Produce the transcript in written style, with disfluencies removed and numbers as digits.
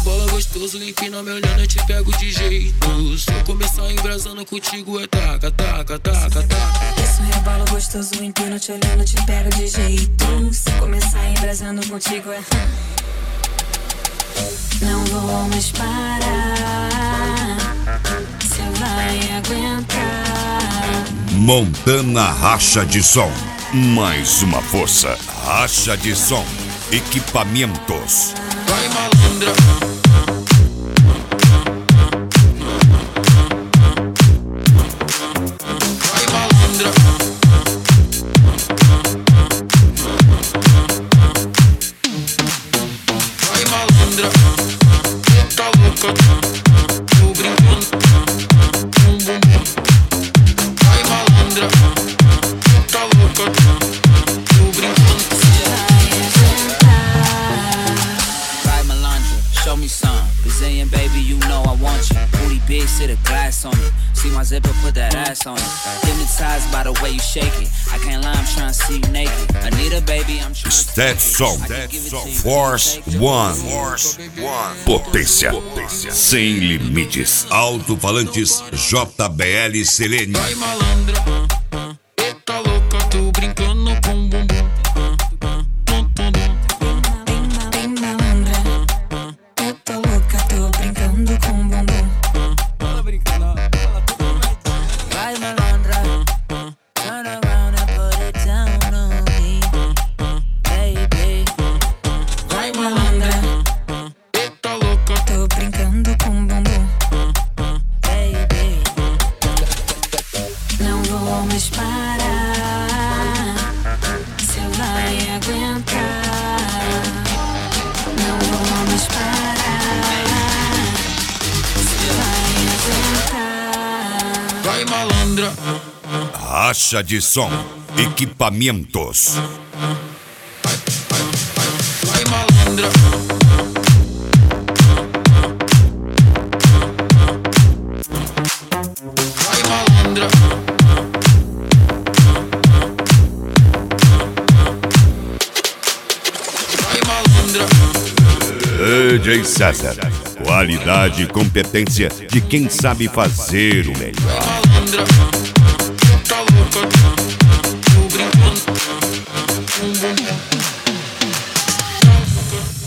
rebola gostoso, empina me olhando, eu te pego de jeito. Se eu começar embrasando contigo é taca, taca, taca, taca. Isso rebola gostoso, empina te olhando, te pego de jeito. Se eu começar embrasando contigo é... Não vou mais parar, cê vai aguentar. Montana Racha de Som. Mais uma força. Racha de Som. Equipamentos. Vai malandra. Vai malandra. Vai malandra. Tá louca. Tô brincando. Bum, bum, bum. Vai malandra. Tá louca. Tô brincando. Show me some, Brazilian baby, you know I want you. Booty big, sit a glass on it. See my zipper, put that ass on it. Hypnotized by the way you shake it. I can't lie, I'm trying to see you naked. Anita baby, I'm trying to Stetson. Force One. Potência. Sem limites. Alto-falantes JBL Selene. Vai malandra. Tá louca, tô brincando com bumbum. Vai malandra. Racha de Som. Equipamentos. Vai malandra. Vai malandra. Vai malandra. DJ César. Qualidade e competência de quem sabe fazer o melhor. Vai malandra. Tá louca.